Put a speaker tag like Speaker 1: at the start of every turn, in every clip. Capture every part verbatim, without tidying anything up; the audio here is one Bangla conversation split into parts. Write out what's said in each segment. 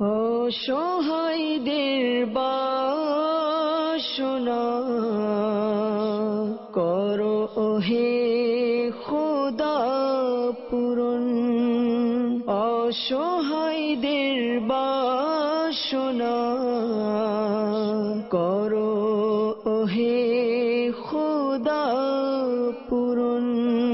Speaker 1: অসহায়দের বাসনা করো হে খোদা পূরণ, অসহায়দের বাসনা করো হে খোদা পূরণ।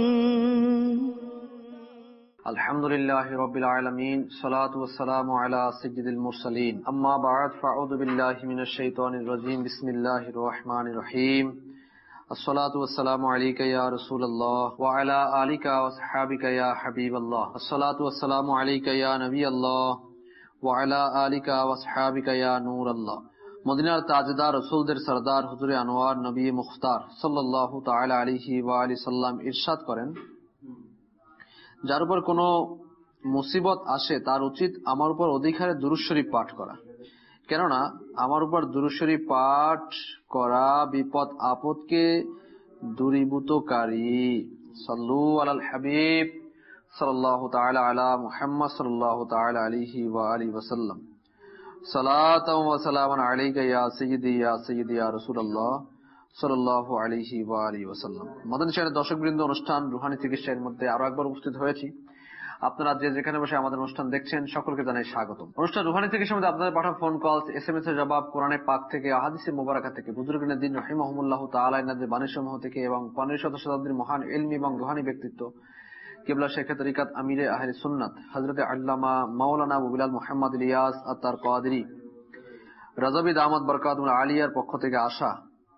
Speaker 2: আলহামদুলিল্লাহি রাব্বিল আলামিন, সালাতু ওয়াসসালামু আলা সাইয়্যিদিল মুরসালিন, আম্মা বা'দ, ফাআউযু বিল্লাহি মিনাশ শাইতানির রাজীম, বিসমিল্লাহির রহমানির রহিম। আসসালাতু ওয়াসসালামু আলাইকা ইয়া রাসূলুল্লাহ ওয়া আলা আলিকা ওয়া আসহাবিকা ইয়া হাবিবাল্লাহ। আসসালাতু ওয়াসসালামু আলাইকা ইয়া নবিয়াল্লাহ ওয়া আলা আলিকা ওয়া আসহাবিকা ইয়া নূরাল্লাহ। মদিনার তাজদার, রাসূলদের সরদার, হুজুরে আনোয়ার, নবী মুখতার সাল্লাল্লাহু তাআলা আলাইহি ওয়া আলিহি সাল্লাম ইরশাদ করেন, যার উপর কোনো মুসিবত আসে তার উচিত আমার উপর অধিক হারে দুরূদ শরীফ পাঠ করা, কেননা আমার উপর দুরূদ শরীফ পাঠ করা বিপদ আপদকে দূরীভূতকারী। সাল্লু আলাল হাবিব সাল্লাল্লাহু তাআলা আলা মুহাম্মদ সাল্লাল্লাহু তাআলা আলাইহি ওয়া আলিহি ওয়াসাল্লাম। সালাতাও ওয়া সালামান আলাইকা ইয়া সাইয়্যিদি ইয়া সাইয়্যিদি ইয়া রাসূলুল্লাহ সাল্লাল্লাহু আলাইহি ওয়া আলিহি ওয়াসাল্লাম। মাদানী শাহের দর্শকবৃন্দ, অনুষ্ঠান রুহানি চিকিৎসার মধ্যে আরো একবার উপস্থিত হয়েছি। আপনারা যে যেখানে বসে আমাদের অনুষ্ঠান দেখছেন সকলকে জানাই স্বাগতম। অনুষ্ঠান রুহানি চিকিৎসার মধ্যে আপনাদের পাঠানো phone call, S M S এর জবাব, কোরআনে পাক থেকে, আহাদিসে মুবারাকা থেকে, বুজুর্গিনের দিন রাহিমাহুমুল্লাহ তাআলা এনাদের বাণীসমূহ থেকে এবং পনেরো শতাব্দীর মহান ইলমি এবং রুহানি ব্যক্তিত্ব কিবলা শেখ তরিকাত আমিরে আহলে সুন্নাত হযরত আল্লামা মাওলানা আবু বিলাল মুহাম্মদ ইলিয়াস আত্তার কাদেরী রাজাবি দামাত বরকাতুল আলিয়ার পক্ষ থেকে আসা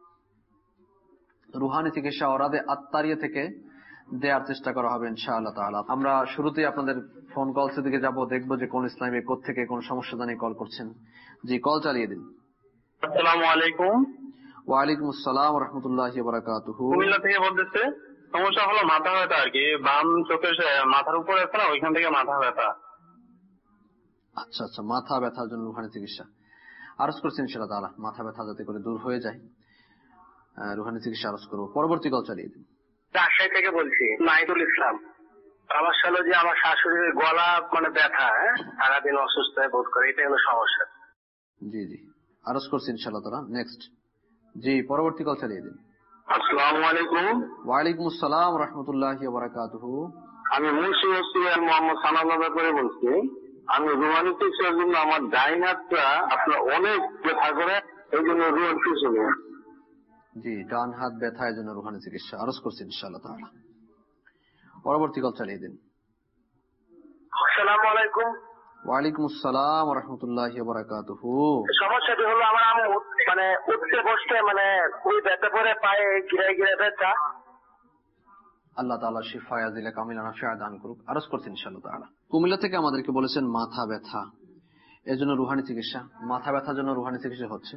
Speaker 2: রুহানি চিকিৎসা ওরাদে আত্মারিয়া থেকে দেওয়ার চেষ্টা করা হবে ইনশাআল্লাহ তাআলা। আমরা শুরুতেই আপনাদের ফোন কলস দিকে যাব, দেখবো যে কোন ইসলামী কোথা থেকে কোন সমস্যা জানিয়ে কল করছেন। জি, কল চালিয়ে দিন।
Speaker 3: আসসালামু আলাইকুম।
Speaker 2: ওয়া আলাইকুম আসসালাম ওয়া রাহমাতুল্লাহি ওয়া বারাকাতুহু।
Speaker 3: কুমিল্লা থেকে বলতেছে। সমস্যা হলো মাথা ব্যথা আর কি, বাম চোখের মাথার উপরে আছে না, ওইখান থেকে মাথা ব্যথা।
Speaker 2: আচ্ছা আচ্ছা, মাথা ব্যথার জন্য রুহানি চিকিৎসা আরজ করছেন ইনশাআল্লাহ তাআলা, মাথা ব্যথা যাতে করে দূর হয়ে যায়, রুহানি চিকিৎসা আরজ করবো। পরবর্তী কল চালিয়ে দিন।
Speaker 3: রাজশাহী থেকে বলছি, নাহিদুল ইসলাম। আমার সাথে যে আমার শাশুড়ির গলা মানে ব্যথা, হ্যাঁ সারাদিন অসুস্থ হয়ে বোধ করে, এটা হলো সমস্যা।
Speaker 2: জি জি, আরজ করছি ইনশাআল্লাহ তাআলা। নেক্সট। জি, পরবর্তী কল চালিয়ে দিন।
Speaker 3: আসসালামু আলাইকুম।
Speaker 2: ওয়া আলাইকুম আসসালাম ওয়া রাহমাতুল্লাহি ওয়া বারাকাতুহু।
Speaker 3: আমি মুন্সি ওসিয়ার মোহাম্মদ সানাউল্লাহ করে বলছি। আমি রুহানি চিকিৎসার জন্য আমার ডাইন হাতটা আপনার অনেক ব্যথা করে, এই জন্য রুহানি চিকিৎসা।
Speaker 2: জি, ডান হাত ব্যথার জন্য রুহানি চিকিৎসা আরজ করছি ইনশাআল্লাহ তাআলা। পরবর্তী কল চালিয়ে দিন।
Speaker 3: আসসালামু আলাইকুম।
Speaker 2: ওয়া আলাইকুম আসসালাম ওয়া রাহমাতুল্লাহি ওয়া বারাকাতুহু।
Speaker 3: সমস্যাটি হলো আমার আমি মানে উঠতে বসতে মানে ওই ব্যথা করে পায়ে গিরায় গিরায় ব্যথা।
Speaker 2: আল্লাহ তাআলা শিফা আজিলা কামিলা নাফিয়া দান করুক, আরজ করছি ইনশাআল্লাহ তাআলা। কুমিল্লা থেকে আমাদেরকে বলেছেন মাথা ব্যথা, এর জন্য রুহানি চিকিৎসা। মাথা ব্যথার জন্য রুহানি চিকিৎসা হচ্ছে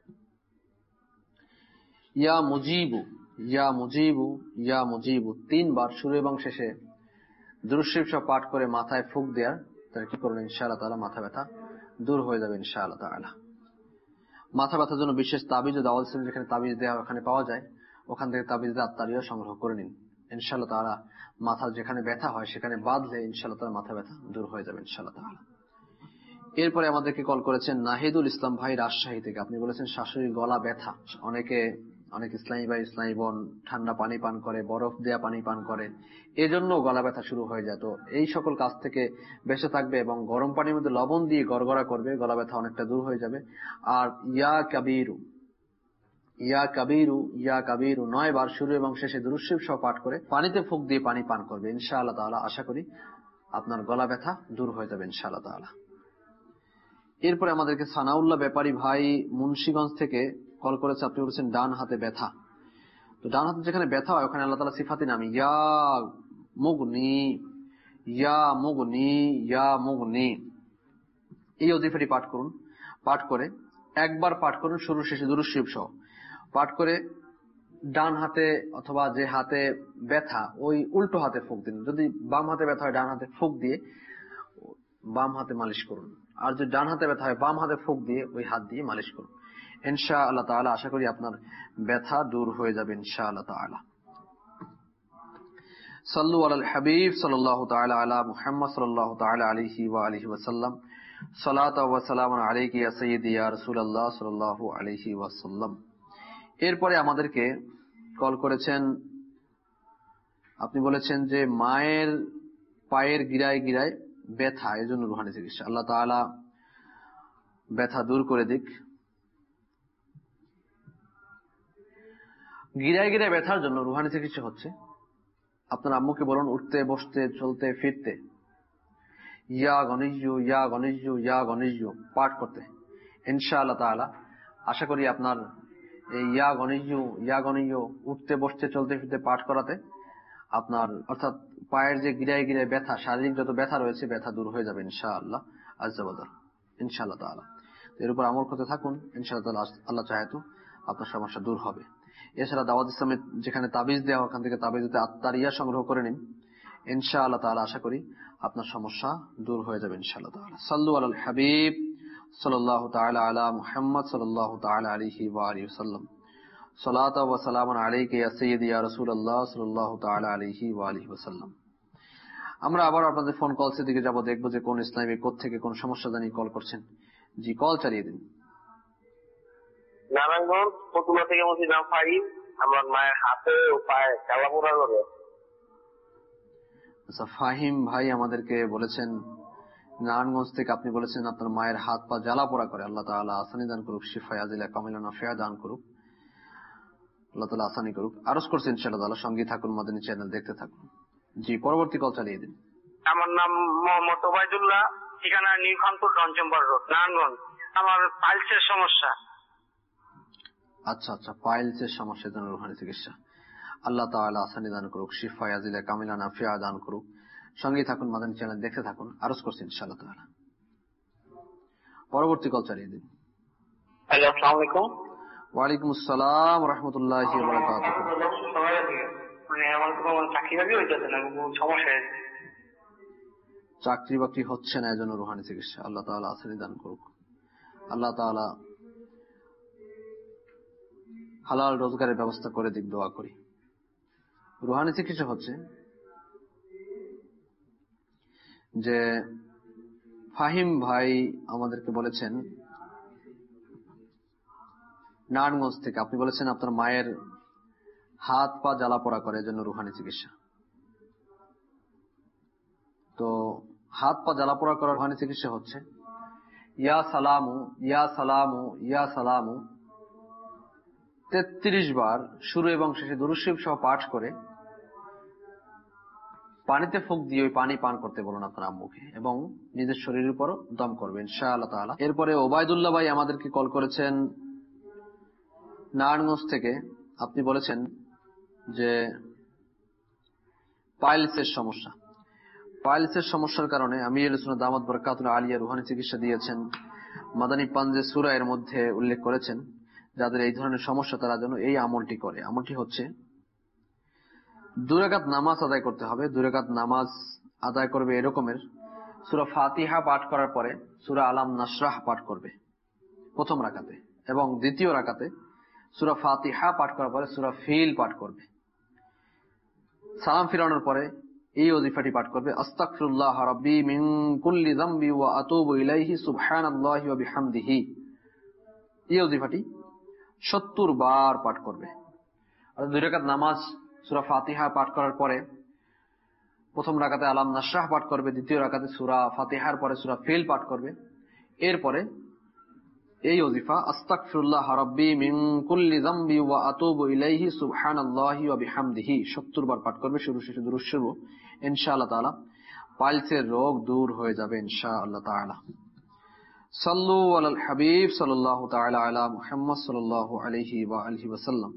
Speaker 2: ইয়া মুজিবু ইয়া মুজিবু ইয়া মুজিবু তিনবার শুরু এবং শেষে দুরূদ শরীফ সহ পাঠ করে মাথায় ফুঁক দেওয়ার, তাহলে কি করবেন ইনশাআল্লাহ তাআলা মাথা ব্যথা দূর হয়ে যাবে ইনশাআল্লাহ তাআলা। মাথা ব্যথার জন্য বিশেষ তাবিজ ও দাওয়াত ইসলাম যেখানে তাবিজ দেওয়া ওখানে পাওয়া যায়, ওখান থেকে তাবিজ দিয়ে আত্মারিয়া সংগ্রহ করে নিন ইনশাআল্লাহ তাআলা। মাথা যেখানে ব্যথা হয় সেখানে বাঁধলে ইনশাআল্লাহ তাআলা মাথা ব্যথা দূর হয়ে যাবে ইনশাআল্লাহ তাআলা। এরপরে আমাদেরকে কল করেছেন নাহিদুল ইসলাম ভাই রাজশাহী থেকে। আপনি বলেছেন শাশুড়ির গলা ব্যথা। অনেকে অনেক ইসলামী ভাই ইসলামী বোন ঠান্ডা পানি পান করে, বরফ দেয়া পানি পান করে, এজন্য গলা ব্যথা শুরু হয়ে যায়। তো এই সকল কাজ থেকে বেঁচে থাকবে এবং গরম পানির মধ্যে লবণ দিয়ে গড়গড়া করবে, গলা ব্যথা অনেকটা দূর হয়ে যাবে। আর ইয়া কাবীরু ইয়া কাবীরু ইয়া কাবীরু নয় বার শুরু এবং শেষে দুরূদ শরীফ সহ পাঠ করে পানিতে ফুঁক দিয়ে পানি পান করবে ইনশাআল্লাহ তাআলা। আশা করি আপনার গলা ব্যথা দূর হয়ে যাবে ইনশাআল্লাহ তাআলা। এরপরে আমাদেরকে সানাউল্লাহ ব্যাপারী ভাই মুন্সিগঞ্জ থেকে কল করেছে। আপনি বলেছেন ডান হাতে ব্যথা। তো ডান হাতে যেখানে ব্যথা হয় ওখানে আল্লাহ তাআলা সিফাতি নাম ইয়া মুগনি ইয়া মুগনি ইয়া মুগনি, এই ওজিফাটি পাঠ করুন। পাঠ করে একবার পাঠ করুন শুরু শেষে দুরূদ শরীফ সহ পাঠ করে ডান হাতে অথবা যে হাতে ব্যথা ওই উল্টো হাতে ফুঁক দিন। যদি বাম হাতে ব্যথা হয় ডান হাতে ফুঁক দিয়ে বাম হাতে মালিশ করুন, আর যদি ডান হাতে ব্যথা হয় বাম হাতে ফুঁক দিয়ে ওই হাত দিয়ে মালিশ করুন ইনশাআল্লাহ তাআলা। আশা করি আপনার ব্যথা দূর হয়ে যাবে ইনশাআল্লাহ তাআলা। সাল্লু আলাল হাবিব সাল্লাল্লাহু তাআলা আলা মুহাম্মদ সাল্লাল্লাহু তাআলা আলাইহি ওয়া আলিহি ওয়াসাল্লাম। সালাতু ওয়া সালামু আলাইকা ইয়া সাইয়্যিদি ইয়া রাসূলুল্লাহ সাল্লাল্লাহু আলাইহি ওয়াসাল্লাম। এরপরে আমাদেরকে কল করেছেন, আপনি বলেছেন যে মায়ের পায়ের গিরায় গিরায় ব্যথা, এই জন্য রুহানি চিকিৎসা। আল্লাহ তাআলা ব্যথা দূর করে দিক। গিরায় গিরায় ব্যথার জন্য রুহানি চিকিৎসা হচ্ছে, আপনার আম্মুকে বলুন উঠতে বসতে চলতে ফিরতে ইয়া গনিজু ইয়া গনিজু ইয়া গনিজু পাঠ করতে। ইনশাআল্লাহ তাআলা আশা করি আপনার এই ইয়া গনিজু ইয়া গনিজু উঠতে বসতে চলতে ফিরতে পাঠ করাতে আপনার অর্থাৎ পায়ের যে গিরায় গিরায় ব্যথা, শারীরিক যত ব্যথা রয়েছে ব্যথা দূর হয়ে যাবে ইনশাআল্লাহ আজ্জা ওয়া জাল। ইনশাআল্লাহ তাআলা এর উপর আমল করতে থাকুন, ইনশাআল্লাহ তাআলা আল্লাহ চাহে তো আপনার সমস্যা দূর হবে। এছাড়া দাওয়াত ইসলামের যেখানে তাবিজ দেওয়া, ওখান থেকে তাবিজ দিতে আত্মারিয়া সংগ্রহ করে নিন, ইনশাআল্লাহ তাআলা আশা করি আপনার সমস্যা দূর হয়ে যাবে ইনশাআল্লাহ তাআলা। সাল্লু আলাল হাবিব সাল্লাল্লাহু তাআলা আলা মুহাম্মদ সাল্লাল্লাহু তাআলা আলাইহি ওয়া আলিহি ওয়াসাল্লাম। সালাতু ওয়া সালামুন আলাইকা ইয়া সাইয়্যিদি ইয়া রাসূলুল্লাহ সাল্লাল্লাহু তাআলা আলাইহি ওয়া আলিহি ওয়াসাল্লাম। আমরা আবার আপনাদের ফোন কলসের দিকে যাব, দেখব যে কোন ইসলামী কোথা থেকে কোন সমস্যা জানিয়ে কল করছেন। জি, কল চালিয়ে দিন।
Speaker 3: নারায়ণগঞ্জ ফতুল্লা থেকে বলছি, নাম ফাহিম। আমার মায়ের হাতে ও পায়ে জ্বালা পোড়া করে।
Speaker 2: আচ্ছা, ফাহিম ভাই আমাদেরকে বলেছেন নারায়ণগঞ্জ থেকে, আপনি বলেছেন আপনার মায়ের হাত পা জ্বালা পোড়া করে। আল্লাহ তাআলা আসানি দান করুক, শিফা আজিলা কামিলা নাফিয়া দান করুক, আল্লাহ তাআলা আসানি করুক। আরজ করছেন ইনশাআল্লাহ তাআলা। সঙ্গে থাকুন, মাদানী চ্যানেল দেখতে থাকুন। জি, পরবর্তী কল চালিয়ে দিন।
Speaker 3: আমার নাম মোহাম্মদ ওবায়দুল্লাহ, ঠিকানা নিউ খানপুর ডনচম্বর রোড, নারায়ণগঞ্জ। আমার পাইলসের সমস্যা।
Speaker 2: আচ্ছা আচ্ছা, পাইলসের সমস্যার জন্য রুহানি চিকিৎসা। আল্লাহ তাআলা আসানি দান করুক, শিফা আজিলা কামিলা নাফিয়া দান করুক। সঙ্গে থাকুন, মাদানী চ্যানেল দেখতে থাকুন। আরজ করছেন ইনশাআল্লাহ তাআলা। পরবর্তী কল চালিয়ে দিন।
Speaker 3: হ্যালো, আসসালামু আলাইকুম।
Speaker 2: ওয়ালাইকুম আসসালাম ওয়া রাহমাতুল্লাহি ওয়া বারাকাতুহু।
Speaker 3: মানে আমার কোনো চাকরি বাকরি হইতেছে না, সমস্যা।
Speaker 2: চাকরি বাকরি হচ্ছে না, এজন্য রুহানি চিকিৎসা। আল্লাহ তাআলা আসানি দান করুক। আল্লাহ তাআলা হালাল রোজগারের ব্যবস্থা করে দিক, দোয়া করি। রুহানি চিকিৎসা হচ্ছে যে ফাহিম ভাই আমাদেরকে বলেছেন নারায়ণগঞ্জ থেকে, আপনি বলেছেন আপনার মায়ের হাত পা জ্বালা পোড়া করে, এজন্য রুহানি চিকিৎসা। তো হাত পা জ্বালা পোড়া করার রুহানি চিকিৎসা হচ্ছে ইয়া সালামু ইয়া সালামু ইয়া সালামু তেত্রিশ বার শুরু এবং শেষে দুরূদ শরীফ সহ পাঠ করে পানিতে ফুঁক দিয়ে ওই পানি পান করতে বলুন আপনার আম্মুকে, এবং নিজের শরীরের উপর দম করবে ইনশাআল্লাহ তাআলা। এরপরে ওবায়দুল্লাহ ভাই আমাদেরকে কল করেছেন নারায়ণগঞ্জ থেকে, আপনি বলেছেন যে পাইলসের সমস্যা। পাইলসের সমস্যার কারণে আমিরুল সুন্নাত দামাত বরকাতুল আলিয়া রুহানি চিকিৎসা দিয়েছেন। মাদানী পাঞ্জে সূরা এর মধ্যে উল্লেখ করেছেন যাদের এই ধরনের সমস্যা তারা যেন এই আমলটি করে। আমলটি হচ্ছে দুই রাকাত নামাজ আদায় করতে হবে। দুই রাকাত নামাজ আদায় করবে এরকমের, সূরা ফাতিহা পাঠ করার পরে সূরা আলাম নাশরাহ পাঠ করবে প্রথম রাকাতে, এবং দ্বিতীয় রাকাতে সূরা ফাতিহা পাঠ করার পরে সূরা ফিল পাঠ করবে। সালাম ফিরানোর পরে এই ওজিফাটি পাঠ করবে, আস্তাগফিরুল্লাহ রাব্বি মিন কুল্লি যামবি ওয়া আতুবু ইলাইহি সুবহানাল্লাহি ওয়া বিহামদিহি। এই ওজিফাটি সত্তর বার পাঠ করবে। আর দুই রাকাত নামাজ সূরা ফাতিহা পাঠ করার পরে প্রথম রাকাতে আলাম নাশরাহ পাঠ করবে, দ্বিতীয় রাকাতে সূরা ফাতিহার পরে সূরা ফিল পাঠ করবে। এরপরে এই ওজিফা আস্তাগফিরুল্লাহ রাব্বি মিন কুল্লি যামবি ওয়া আতুবু ইলাইহি সুবহানাল্লাহি ওয়া বিহামদিহি সত্তর বার পাঠ করবে, শুরু শেষে দুরূদ শরীফ। ইনশাআল্লাহ তাআলা পাইলসের রোগ দূর হয়ে যাবে ইনশাআল্লাহ তাআলা। সাল্লু আলাল হাবিব সাল্লাল্লাহু তাআলা আলা মুহাম্মদ সাল্লাল্লাহু আলাইহি ওয়া আলিহি ওয়াসাল্লাম।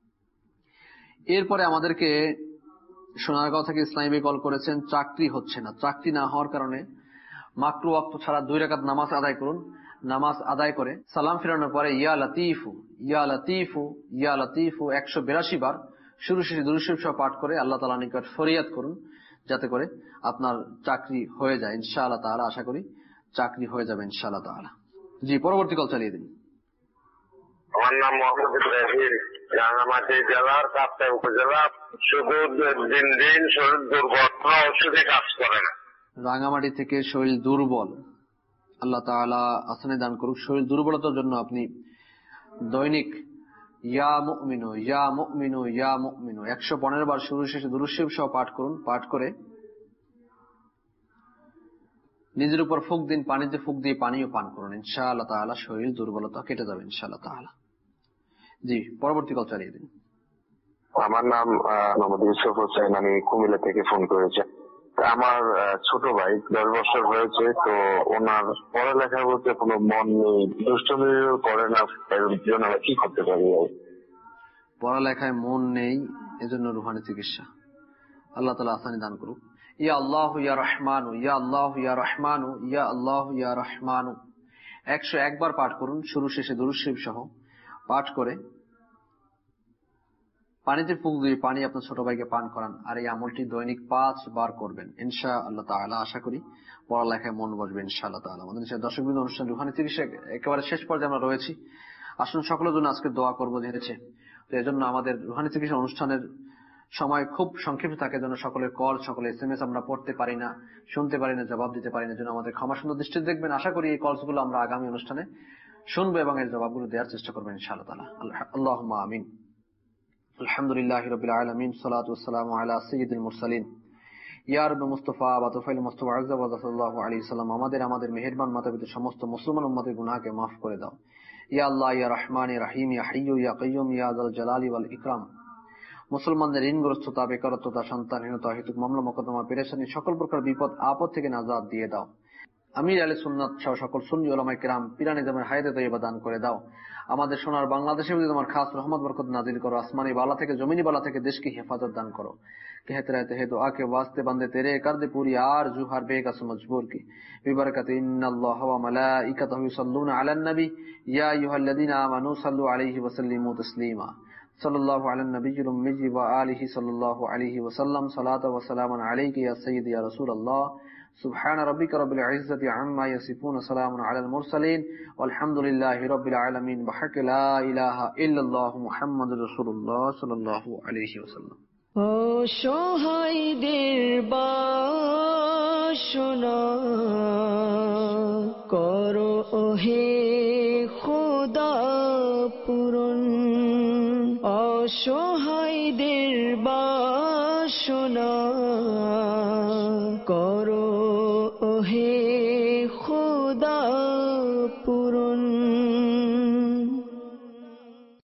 Speaker 2: এরপরে আমাদেরকে সোনারগাঁও থেকে ইসলামী কল করেছেন, চাকরি হচ্ছে না। চাকরি না হওয়ার কারণে মাকরু ওয়াক্ত ছাড়া দুই রাকাত নামাজ আদায় করুন। নামাজ আদায় করে সালাম ফিরানোর পরে ইয়া লতিফু ইয়া লতিফু ইয়া লতিফু একশো বিরাশি বার শুরু শেষে দুরূদ শরীফ সহ পাঠ করে আল্লাহ তাআলার নিকট ফরিয়াদ করুন যাতে করে আপনার চাকরি হয়ে যায় ইনশাআল্লাহ তাআলা। আশা করি চাকরি হয়ে যাবে ইনশাআল্লাহ তাআলা। জি, পরবর্তী কল চালিয়ে দিন।
Speaker 3: আমার নাম মোহাম্মদ ইব্রাহিম, রাঙামাটি জেলার কাপ্তাই উপজেলা। শুধু দিন দিন শরীর দুর্বল, ওষুধে কাজ করে না।
Speaker 2: রাঙামাটি থেকে শরীর দুর্বল, আল্লাহ তাআলা আসানি দান করুক। শরীর দুর্বলতার জন্য আপনি দৈনিক ইয়া মুমিনু ইয়া মুমিনু ইয়া মুমিনু একশো পনেরো বার শুরু শেষে দুরূদ শরীফ সহ পাঠ করুন। পাঠ করে নিজের উপর ফুঁক দিন, পানিতে ফুঁক দিয়ে পানিও পান করুন। ইনশাআল্লাহ তাআলা শরীর দুর্বলতা কেটে যাবে ইনশাআল্লাহ তাআলা। জি, পরবর্তী কল চালিয়ে দিন।
Speaker 3: আমার নাম মোহাম্মদ ইউসুফ হোসেন, আমি কুমিল্লা থেকে ফোন করেছি। আমার ছোট ভাই দশ বছর হয়েছে, তো ওনার পড়ালেখা বলতে কোনো মন নেই, দুষ্টমিও করে না, এর জন্য আমরা কি করতে পারি?
Speaker 2: পড়ালেখায় মন নেই, এজন্য রুহানি চিকিৎসা। আল্লাহ তাআলা আসানি দান করুক। ইয়া আল্লাহু ইয়া রহমানু ইয়া আল্লাহু ইয়া রহমানু ইয়া আল্লাহু ইয়া রহমানু একশো একবার পাঠ করুন, শুরু শেষে দুরূদ শরীফ সহ পাঠ করে পানিতে ফুঁক দিয়ে পানি আপনার ছোট ভাইকে পান করান। আর এই আমলটি দৈনিক পাঁচ বার করবেন ইনশাআল্লাহ তাআলা। আশা করি পড়ালেখায় মন বসবে ইনশাআল্লাহ তাআলা। আমাদের দর্শকবৃন্দ, অনুষ্ঠান রুহানি চিকিৎসা একেবারে শেষ পর্যায়ে আমরা রয়েছি। আসুন সকলের জন্য আজকে দোয়া করবো জেনেছে, তো এজন্য আমাদের রুহানি চিকিৎসা অনুষ্ঠানের সময় খুব সংক্ষিপ্ত থাকে, যেন সকলের কল, সকলের এস এম এস আমরা পড়তে পারি না, শুনতে পারি না, জবাব দিতে পারি না, যেন আমাদের ক্ষমা সুন্দর দৃষ্টিতে দেখবেন। আশা করি এই কলসগুলো আমরা আগামী অনুষ্ঠানে শুনবো এবং এর জবাবগুলো দেওয়ার চেষ্টা করবেন ইনশাআল্লাহ তাআলা। আল্লাহুম্মা আমিন। আলহামদুলিল্লাহি রাব্বিল আলামিন, সালাতু ওয়াসসালামু আলা সাইয়্যিদিল মুরসালিন ইয়া রাব্বি মুস্তাফা ওয়া তুফাইল মুস্তাফা আযজা ওয়া সাল্লাল্লাহু আলাইহি সাল্লাম। আমাদের আমাদের মেহেরবান মাতা-পিতা সমস্ত মুসলমান উম্মতের গুনাহকে মাফ করে দাও। ইয়া আল্লাহ ইয়া রহমান ইয়া রহিম ইয়া হাইয়্যু ইয়া কাইয়্যুম ইয়া যাল জালালি ওয়াল ইকরাম। মুসলমানদের ঋণগ্রস্ততা, বেকারত্বতা, সন্তানহীনতা, হেতুক মামলা মোকদ্দমা, পেরেশানি, সকল প্রকার বিপদ আপদ থেকে নাজাত দিয়ে দাও। আমির আলে সুন্নাত সহ সকল সুন্নি উলামায়ে কেরাম পীরান নিজামের হায়াতে তয়্যিবা দান করে দাও। আমাদের সোনার বাংলাদেশের প্রতি তোমার খাস রহমত বরকত নাজিল করো। আসমানি বালা থেকে, জমিনি বালা থেকে দেশকে হেফাজত দান করো। कहते रहते हैं दुआ के वास्ते बंदे तेरे कर दे पूरी आरज़ू हर बेकस मजबूर की बिबरकत इन्नल्लाह व मलाइकतहु युसल्लूना अलन नबी या अय्युहल्लज़ीना आमनू सल्लु अलैहि व सल्लिमू तस्लीमा सल्लल्लाहु अलन नबिय्यिल उम्मी व आलिहि सल्लल्लाहु अलैहि व सल्लम सलात व सलामन अलैका या सय्यदी या रसूलल्लाह सुब्हान रब्बिका रब्बिल इज्जति अम्मा यसिफून सलामुन अलल मुरसलीन वल्हम्दुलिल्लाहि रब्बिल आलमीन बहक ला इलाहा इल्लल्लाहु मुहम्मदुर रसूलुल्लाह सल्लल्लाहु अलैहि वसल्लम।
Speaker 1: অসহায়দের বাসনা করো ওহে খোদা পূরণ। অসহায়দের বাসনা করো